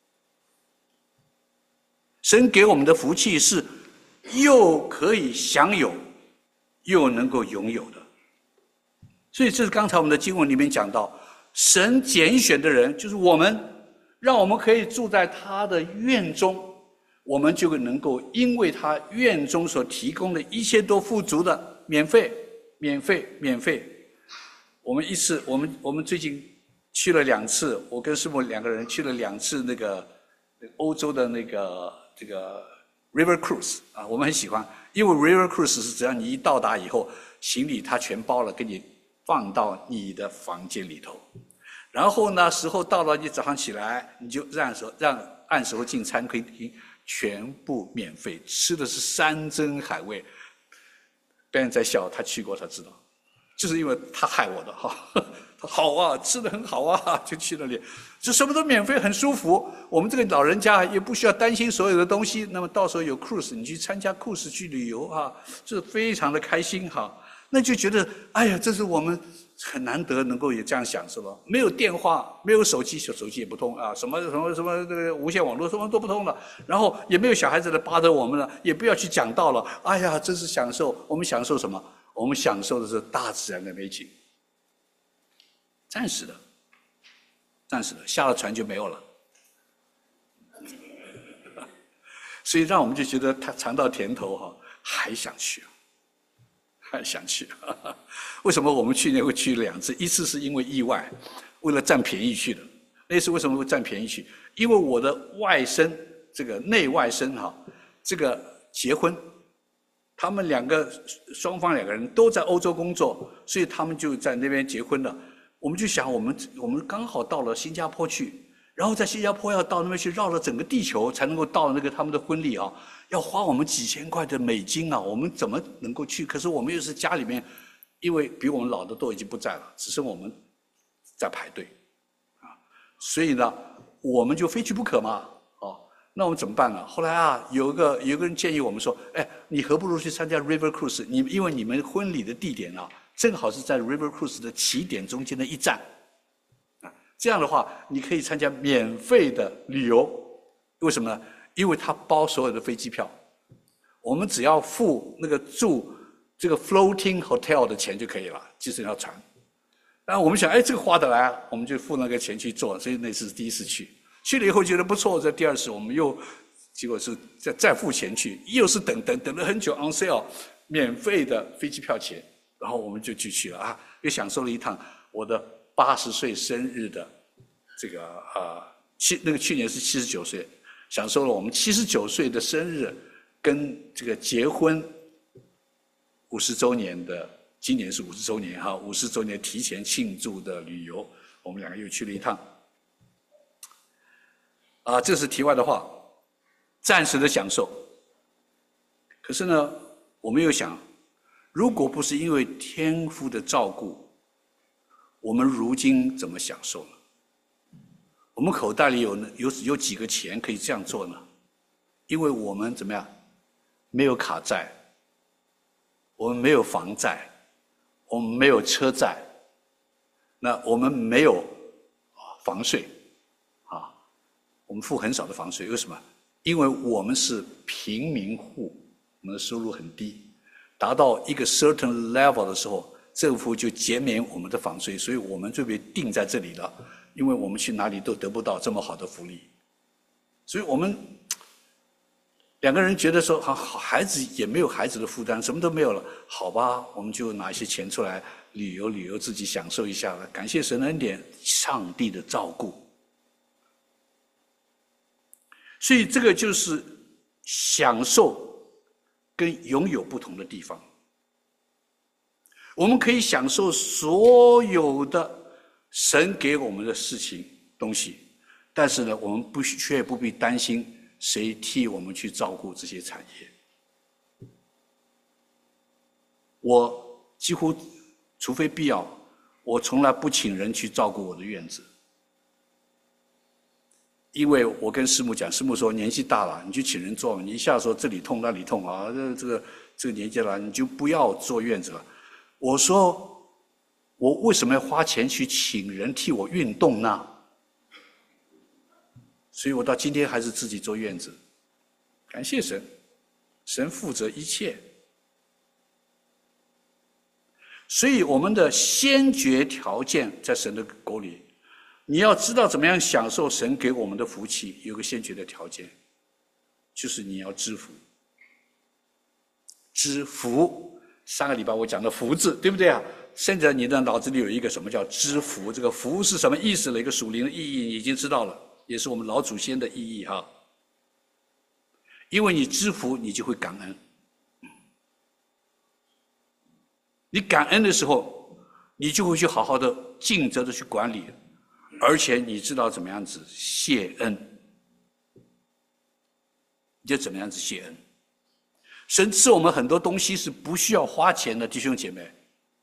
神给我们的福气是又可以享有，又能够拥有的。所以这是刚才我们的经文里面讲到，神拣选的人就是我们。让我们可以住在他的院中，我们就能够因为他院中所提供的一切都富足的免费。 我们最近去了2次，我跟师母2个人去了2次那个欧洲的这个 River Cruise 啊，我们很喜欢，因为 River Cruise 是只要你一到达以后，行李它全包了，给你放到你的房间里头。然后呢，时候到了，你早上起来，你就让按时候进餐厅，全部免费，吃的是山珍海味。别人在笑，他去过，他知道，就是因为他害我的哈。他好啊，吃的很好啊，就去那里，就什么都免费，很舒服。我们这个老人家也不需要担心所有的东西。那么到时候有 cruise， 你去参加 cruise 去旅游啊，就是非常的开心哈。那就觉得，哎呀，这是我们很难得能够也这样享受了。没有电话，没有手机，手机也不通啊，什么这个无线网络什么都不通了。然后也没有小孩子来巴着我们了，也不要去讲道了。哎呀，真是享受。我们享受什么？我们享受的是大自然的美景。暂时的，下了船就没有了。所以让我们就觉得他尝到甜头哈，还想去。为什么我们去年会去2次？一次是因为意外，为了占便宜去的。那次为什么会占便宜去？因为我的外甥，这个内外甥哈，这个结婚，他们双方2个人都在欧洲工作，所以他们就在那边结婚了。我们就想，我们刚好到了新加坡去，然后在新加坡要到那边去绕了整个地球才能够到那个他们的婚礼啊，要花我们几千块的美金啊，我们怎么能够去？可是我们又是家里面，因为比我们老的都已经不在了，只剩我们在排队，啊，所以呢，我们就非去不可嘛，哦，那我们怎么办呢？后来啊，有个人建议我们说，哎，你何不如去参加 River Cruise？ 因为你们婚礼的地点啊，正好是在 River Cruise 的起点中间的一站，啊，这样的话，你可以参加免费的旅游。为什么呢？因为它包所有的飞机票，我们只要付那个住这个 floating hotel 的钱就可以了，即使要船。然后我们想，哎，这个划得来，我们就付那个钱去做。所以那次是第一次去了以后觉得不错，在第2次我们又结果是再付钱去，又是等了很久 on sale 免费的飞机票钱。然后我们就去了啊，又享受了一趟我的80岁生日的这个去年是79岁，享受了我们79岁的生日跟这个结婚50周年的，今年是50周年哈，50周年提前庆祝的旅游，我们2个又去了一趟。啊，这是题外的话，暂时的享受。可是呢，我们又想，如果不是因为天父的照顾，我们如今怎么享受呢？我们口袋里有几个钱可以这样做呢？因为我们怎么样？没有卡债，我们没有房债，我们没有车债，那我们没有房税，啊，我们付很少的房税。为什么？因为我们是平民户，我们的收入很低。达到一个 certain level 的时候，政府就减免我们的房税，所以我们就被定在这里了。因为我们去哪里都得不到这么好的福利，所以我们2个人觉得说，好，孩子也没有孩子的负担，什么都没有了，好吧，我们就拿一些钱出来旅游，自己享受一下了。感谢神的恩典，上帝的照顾。所以这个就是享受跟拥有不同的地方。我们可以享受所有的神给我们的事情东西，但是呢，我们却不必担心谁替我们去照顾这些产业。我几乎除非必要，我从来不请人去照顾我的院子，因为我跟师母讲，师母说年纪大了，你就请人做，你一下说这里痛那里痛啊，这个年纪了，你就不要做院子了。我说，我为什么要花钱去请人替我运动呢？所以我到今天还是自己做院子，感谢神，神负责一切。所以我们的先决条件在神的国里，你要知道怎么样享受神给我们的福气，有个先决的条件，就是你要知福。知福，上个礼拜我讲的福字，对不对啊？ 现在你的脑子里有一个什么叫知福，这个福是什么意思的一个属灵的意义，你已经知道了，也是我们老祖先的意义哈。因为你知福，你就会感恩。你感恩的时候，你就会去好好的尽责的去管理，而且你知道怎么样子谢恩，你就怎么样子谢恩。神赐我们很多东西是不需要花钱的，弟兄姐妹，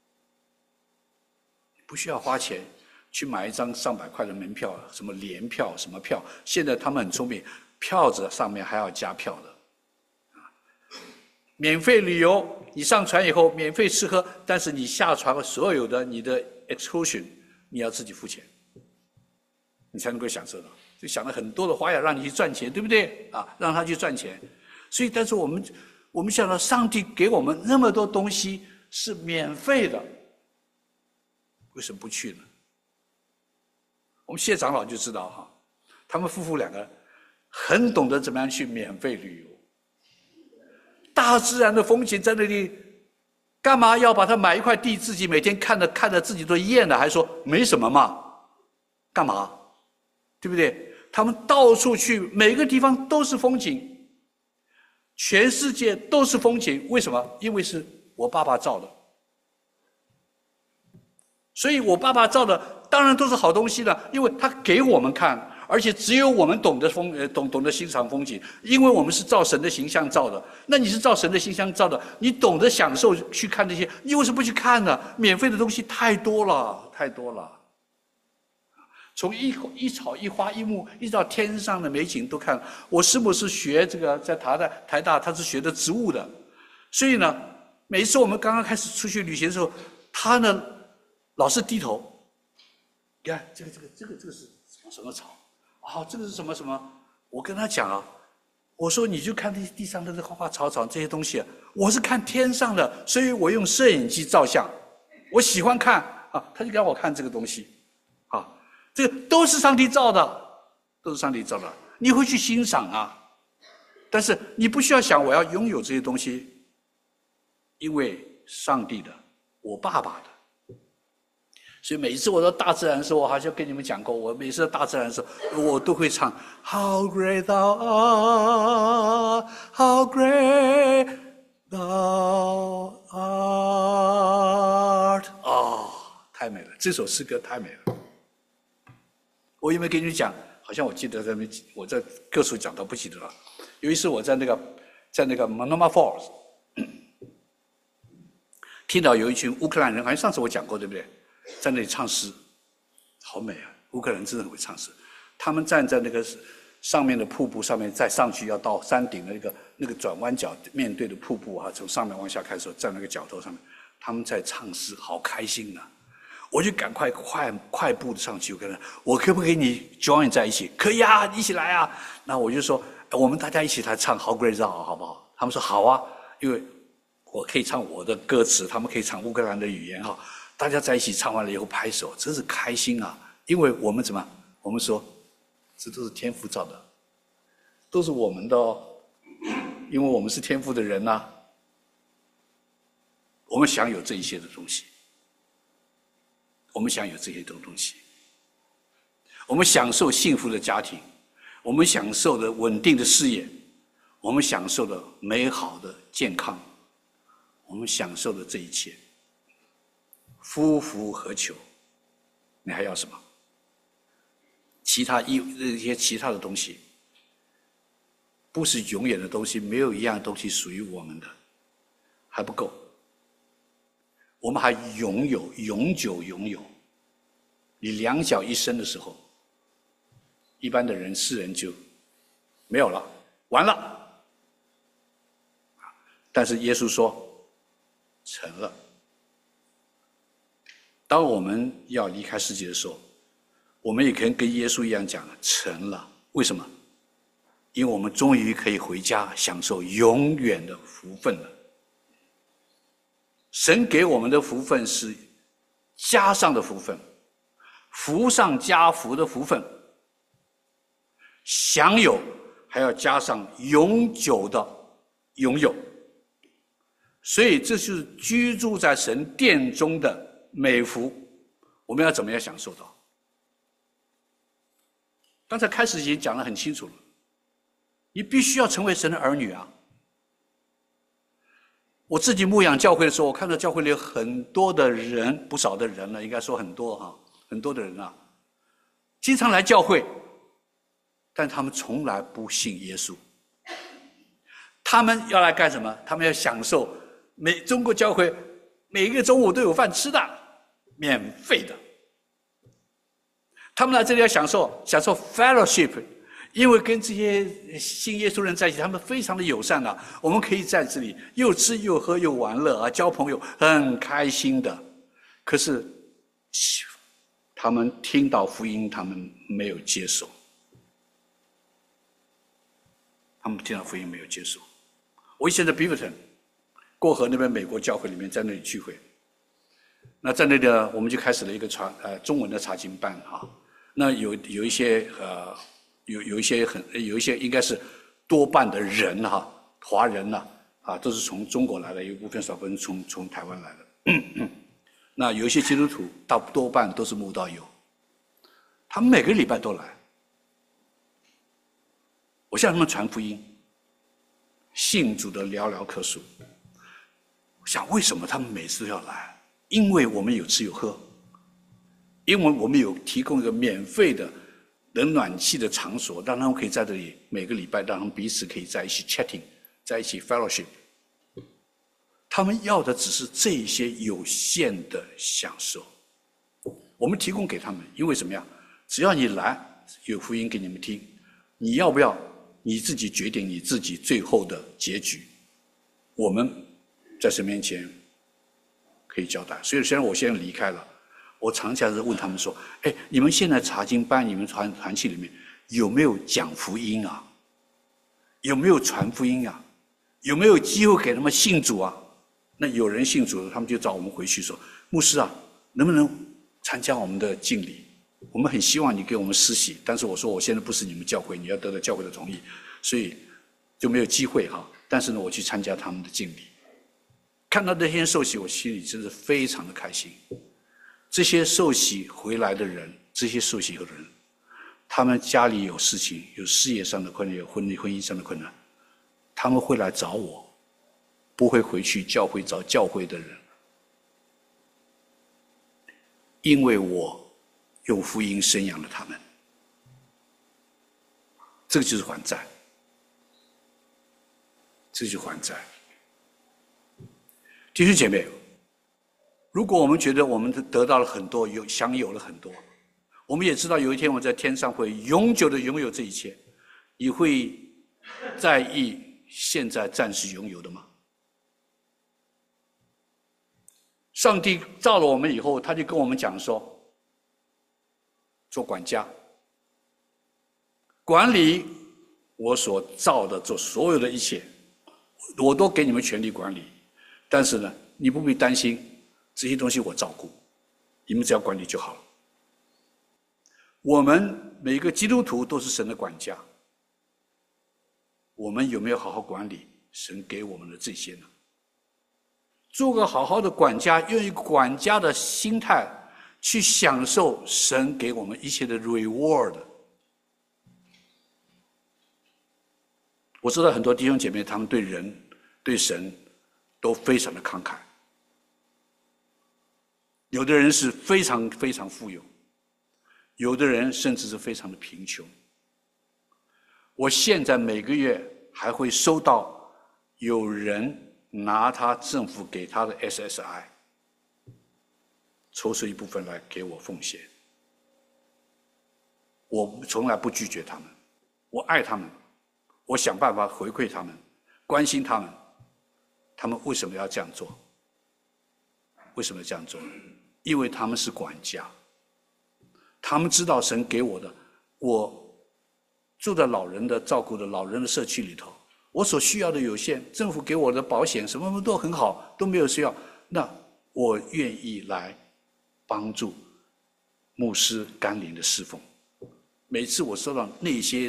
不需要花钱去买一张上百块的门票，什么联票什么票，现在他们很聪明，票子上面还要加票的。免费旅游，你上船以后免费吃喝，但是你下船所有的你的 excursion 你要自己付钱，你才能够享受到。就想了很多的花样让你去赚钱，对不对啊？让他去赚钱。所以但是我们想到上帝给我们那么多东西是免费的，为什么不去呢？我们谢长老就知道哈，他们夫妇两个很懂得怎么样去免费旅游。大自然的风景在那里，干嘛要把它买一块地，自己每天看着自己都厌了，还说没什么嘛？干嘛？对不对？他们到处去，每个地方都是风景，全世界都是风景。为什么？因为是我爸爸造的，所以我爸爸造的当然都是好东西了，因为他给我们看。而且只有我们懂得欣赏风景，因为我们是照神的形象造的。那你是照神的形象造的，你懂得享受去看这些，你为什么不去看呢？免费的东西太多了，太多了。从一草一花一木，一直到天上的美景都看。我师母是学这个，在台大，他是学的植物的，所以呢，每一次我们刚刚开始出去旅行的时候，他呢老是低头。你看这个是什么草？这个是什么什么？我跟他讲啊，我说你就看地上的这花花草草这些东西，我是看天上的，所以我用摄影机照相，我喜欢看啊，他就给我看这个东西，啊，这个都是上帝造的，都是上帝造的，你会去欣赏啊，但是你不需要想我要拥有这些东西，因为上帝的，我爸爸的。所以每一次我到大自然的时候，我好像跟你们讲过，我每次到大自然的时候，我都会唱 How great thou art, how great thou art 太美了，这首诗歌太美了。我有没有跟你讲？好像我记得我在各处讲到不记得了。有一次我在那个 Monoma Falls 听到有一群乌克兰人，好像上次我讲过，对不对？在那里唱诗，好美啊！乌克兰真的很会唱诗。他们站在那个上面的瀑布上面，再上去要到山顶的那个转弯角面对的瀑布啊，从上面往下看的时候，站那个角头上面，他们在唱诗，好开心啊！我就赶快快步的上去，我跟他，我可不可以你 join 在一起？可以啊，一起来啊！那我就说，我们大家一起来唱《How Great Thou》好不好？他们说好啊，因为我可以唱我的歌词，他们可以唱乌克兰的语言哈。大家在一起唱完了以后拍手，真是开心啊！因为我们怎么？我们说，这都是天父造的，都是我们的哦，因为我们是天父的人呐。我们享有这一些的东西，我们享有这些东西，我们享受幸福的家庭，我们享受的稳定的事业，我们享受的美好的健康，我们享受的这一切。夫复何求？你还要什么？一些其他的东西，不是永远的东西，没有一样东西属于我们的，还不够。我们还拥有，永久拥有。你两脚一伸的时候，一般的世人就没有了，完了。但是耶稣说，成了。当我们要离开世界的时候，我们也可以跟耶稣一样讲成了。为什么？因为我们终于可以回家享受永远的福分了。神给我们的福分是加上的福分，福上加福的福分，享有还要加上永久的拥有。所以这就是居住在神殿中的美福，我们要怎么样享受到？刚才开始已经讲得很清楚了，你必须要成为神的儿女啊！我自己牧养教会的时候，我看到教会里有很多的人，不少的人了，应该说很多哈，很多的人啊，经常来教会，但他们从来不信耶稣。他们要来干什么？他们要享受中国教会每一个中午都有饭吃的，免费的。他们来这里要享受 fellowship， 因为跟这些信耶稣人在一起，他们非常的友善啊。我们可以在这里又吃又喝又玩乐啊，交朋友，很开心的。可是他们听到福音，他们没有接受。他们听到福音没有接受。我以前在 Beaverton 过河那边美国教会里面，在那里聚会。那在那里呢，我们就开始了一个中文的查经班啊。那有一些有一些应该是多半的人哈，华人呐都是从中国来的，有一部分少部分从台湾来的。那有一些基督徒多半都是慕道友，他们每个礼拜都来。我向他们传福音，信主的寥寥可数。我想为什么他们每次都要来？因为我们有吃有喝。因为我们有提供一个免费的冷暖气的场所，让他们可以在这里每个礼拜，让他们彼此可以在一起 chatting， 在一起 fellowship。他们要的只是这一些有限的享受，我们提供给他们。因为什么呀？只要你来，有福音给你们听，你要不要你自己决定你自己最后的结局。我们在神面前可以交代。所以虽然我现在离开了，我常常是问他们说：“哎，你们现在查经班，你们团契里面有没有讲福音啊？有没有传福音啊？有没有机会给他们信主啊？”那有人信主了，他们就找我们回去说：“牧师啊，能不能参加我们的敬礼？我们很希望你给我们施洗，但是我说我现在不是你们教会，你要得到教会的同意，所以就没有机会哈。但是呢，我去参加他们的敬礼，看到那些受洗，我心里真是非常的开心。这些受洗回来的人，这些受洗的人，他们家里有事情，有事业上的困难，有婚姻上的困难，他们会来找我，不会回去教会找教会的人，因为我用福音生养了他们。这个就是还债，这就是还债。弟兄姐妹，如果我们觉得我们得到了很多，享有了很多，我们也知道有一天我们在天上会永久的拥有这一切，你会在意现在暂时拥有的吗？上帝造了我们以后，他就跟我们讲说，做管家，管理我所造的做所有的一切，我都给你们权力管理。但是呢，你不必担心，这些东西我照顾，你们只要管理就好了。我们每个基督徒都是神的管家，我们有没有好好管理神给我们的这些呢？做个好好的管家，用一个管家的心态去享受神给我们一切的 reward。我知道很多弟兄姐妹，他们对人、对神都非常的慷慨。有的人是非常非常富有，有的人甚至是非常的贫穷。我现在每个月还会收到有人拿他政府给他的 SSI 抽出一部分来给我奉献。我从来不拒绝他们，我爱他们，我想办法回馈他们，关心他们。他们为什么要这样做？为什么要这样做？因为他们是管家，他们知道神给我的，我住在老人的照顾的老人的社区里头，我所需要的有限，政府给我的保险什么都很好，都没有需要，那我愿意来帮助牧师甘霖的侍奉。每次我收到那些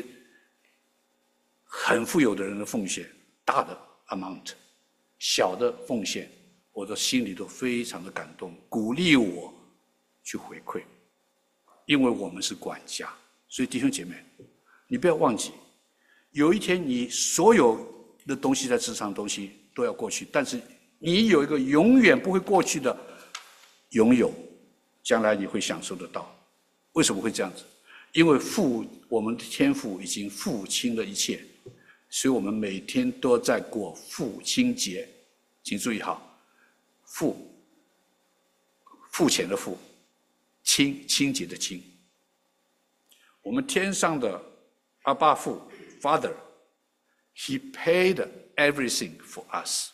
很富有的人的奉献，大的 amount， 小的奉献， 我的心里都非常的感动，鼓励我去回馈，因为我们是管家。所以弟兄姐妹，你不要忘记，有一天你所有的东西在世上的东西都要过去，但是你有一个永远不会过去的拥有，将来你会享受得到。为什么会这样子？因为我们的天父已经付清了一切，所以我们每天都在过父亲节。请注意哈，付钱的付，清洁的清。我们天上的阿爸父 Father， He paid everything for us，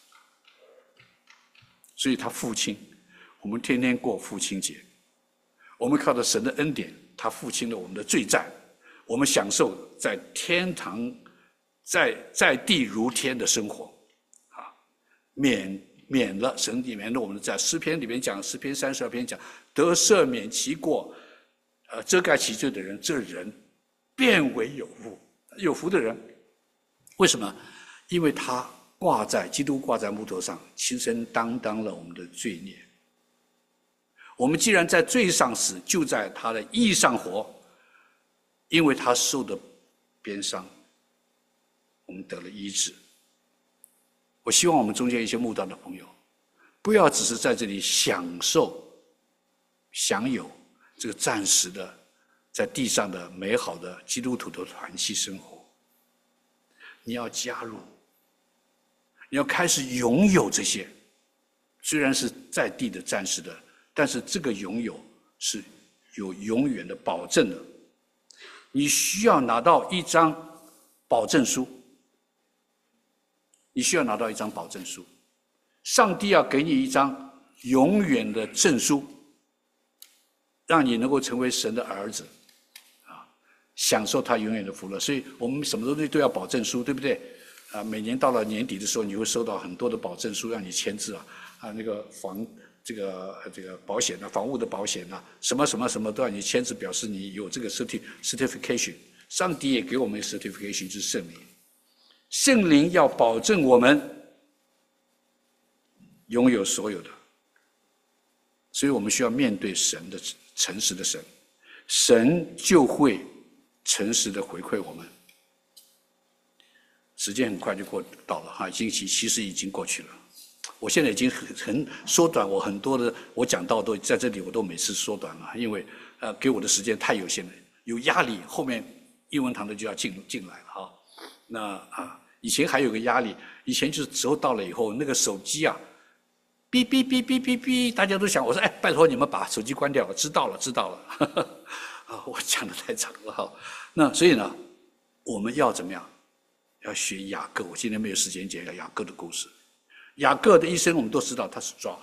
所以他付清。我们天天过父亲节，我们靠着神的恩典，他付清了我们的罪债，我们享受在天堂在地如天的生活，啊，免了神免了我们的债。诗篇里面讲，诗篇32篇讲，得赦免其过，遮盖其罪的人，这人变为有福。有福的人，为什么？因为他基督挂在木头上，亲身担当了我们的罪孽。我们既然在罪上死，就在他的义上活，因为他受的鞭伤，我们得了医治。我希望我们中间一些慕道的朋友，不要只是在这里享有这个暂时的在地上的美好的基督徒的团契生活，你要加入，你要开始拥有这些，虽然是在地的暂时的，但是这个拥有是有永远的保证的。你需要拿到一张保证书，上帝要给你一张永远的证书，让你能够成为神的儿子，享受他永远的福乐。所以我们什么东西都要保证书，对不对？每年到了年底的时候，你会收到很多的保证书让你签字那个这个保险房屋的保险什么都要你签字，表示你有这个 certification。上帝也给我们 certification， 就是圣灵。圣灵要保证我们拥有所有的，所以我们需要面对神的诚实的神，神就会诚实的回馈我们。时间很快就到了其实已经过去了。我现在已经很缩短，我很多的我讲到都在这里，我都每次缩短了，因为给我的时间太有限了，有压力，后面英文堂的就要进来了那以前还有个压力，以前就是时候到了以后，那个手机哔哔哔哔哔哔，大家都想，我说拜托你们把手机关掉，知道了我讲的太长了那所以呢，我们要怎么样？要学雅各。我今天没有时间讲雅各的故事。雅各的一生我们都知道他是抓，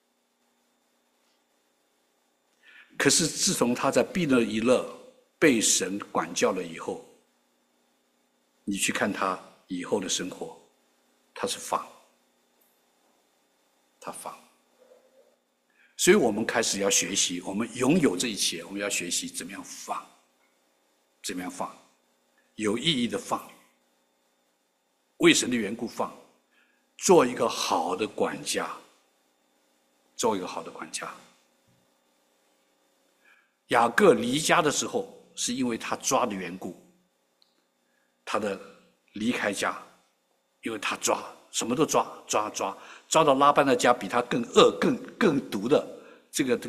可是自从他在毕勒以勒被神管教了以后，你去看他以后的生活，他是放，所以我们开始要学习，我们拥有这一切，我们要学习怎么样放，有意义的放，为神的缘故放，做一个好的管家。雅各离家的时候，是因为他抓的缘故，他的离开家，因为他抓，什么都抓到拉班的家，比他更恶、更毒的这个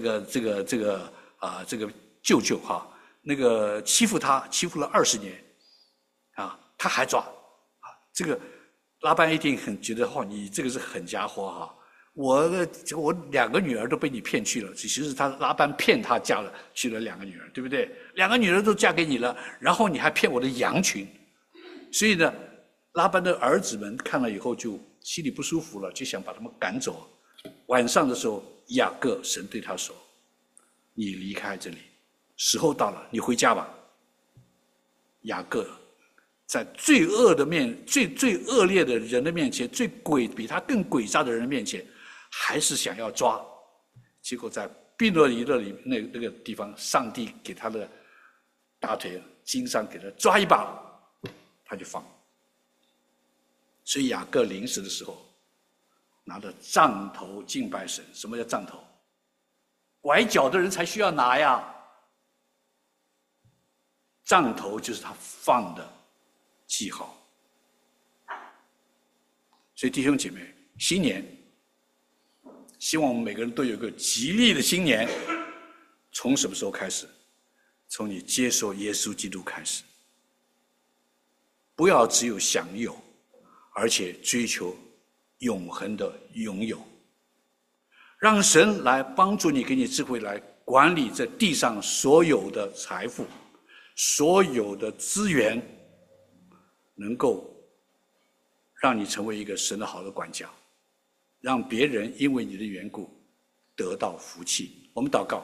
舅舅那个欺负了20年他还抓这个拉班一定很觉得你这个是狠家伙我2个女儿都被你骗去了，其实是拉班骗他嫁了去了2个女儿，对不对？2个女儿都嫁给你了，然后你还骗我的羊群，所以呢，拉班的儿子们看了以后就心里不舒服了，就想把他们赶走。晚上的时候，雅各神对他说：“你离开这里，时候到了，你回家吧。”雅各在最恶劣的人的面前，比他更诡诈的人的面前，还是想要抓。结果在毕勒以勒里那个地方，上帝给他的大腿经上给他抓一把，他就放。所以雅各临死的时候， 拿着杖头敬拜神。什么叫杖头？崴脚的人才需要拿呀。杖头就是他放的记号。所以弟兄姐妹，新年，希望我们每个人都有一个吉利的新年。从什么时候开始？从你接受耶稣基督开始。不要只有享有，而且追求永恒的拥有。让神来帮助你，给你智慧来管理这地上所有的财富，所有的资源，能够让你成为一个神的好的管家，让别人因为你的缘故得到福气。我们祷告，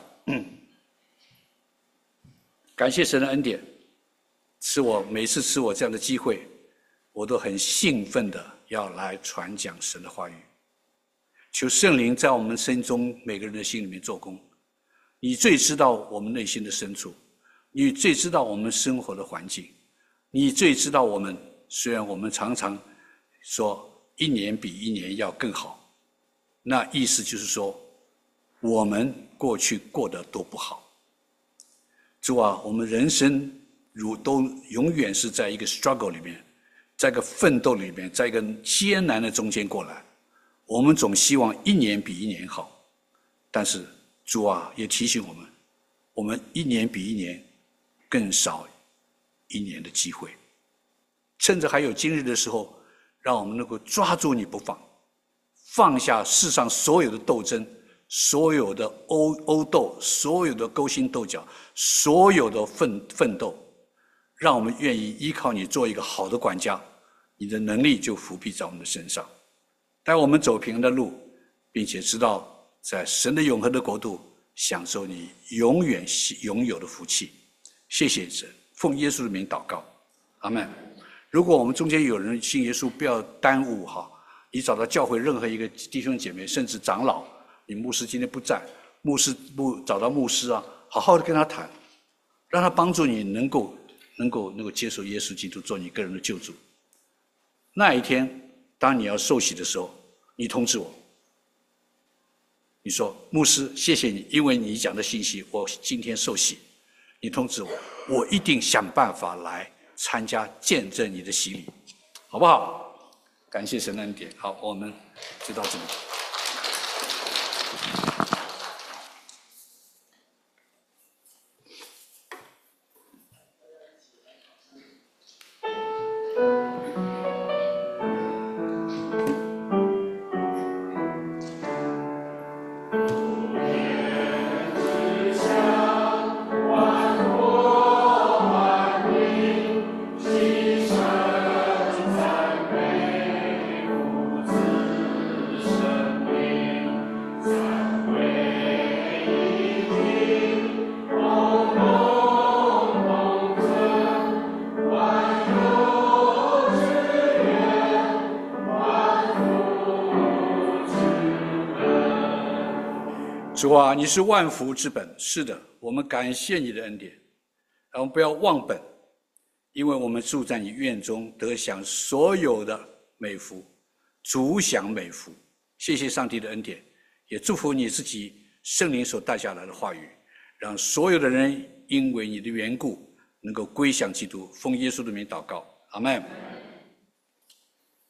感谢神的恩典，每次赐我这样的机会，我都很兴奋的要来传讲神的话语。求圣灵在我们心中每个人的心里面做工。你最知道我们内心的深处，你最知道我们生活的环境，你最知道我们，虽然我们常常说一年比一年要更好，那意思就是说我们过去过得都不好。主啊，我们人生都永远是在一个 struggle 里面，在一个奋斗里面，在一个艰难的中间过来。我们总希望一年比一年好，但是主啊也提醒我们一年比一年更少一年的机会。趁着还有今日的时候，让我们能够抓住你不放，放下世上所有的斗争，所有的殴斗，所有的勾心斗角，所有的奋斗，让我们愿意依靠你做一个好的管家，你的能力就伏笔在我们的身上，带我们走平安的路，并且知道在神的永恒的国度享受你永远拥有的福气。谢谢神，奉耶稣的名祷告，阿们。如果我们中间有人信耶稣，不要耽误哈，你找到教会任何一个弟兄姐妹，甚至长老，你牧师今天不在，找到牧师啊，好好的跟他谈，让他帮助你能够接受耶稣基督做你个人的救主。那一天当你要受洗的时候，你通知我，你说牧师谢谢你，因为你讲的信息我今天受洗，你通知我，我一定想办法来参加见证你的洗礼，好不好？感谢神的恩典。好，我们就到这里。主啊，你是万福之本。是的，我们感谢你的恩典，让我们不要忘本，因为我们住在你院中，得享所有的美福，足享美福。谢谢上帝的恩典，也祝福你自己圣灵所带下来的话语，让所有的人因为你的缘故能够归向基督。奉耶稣的名祷告，阿们。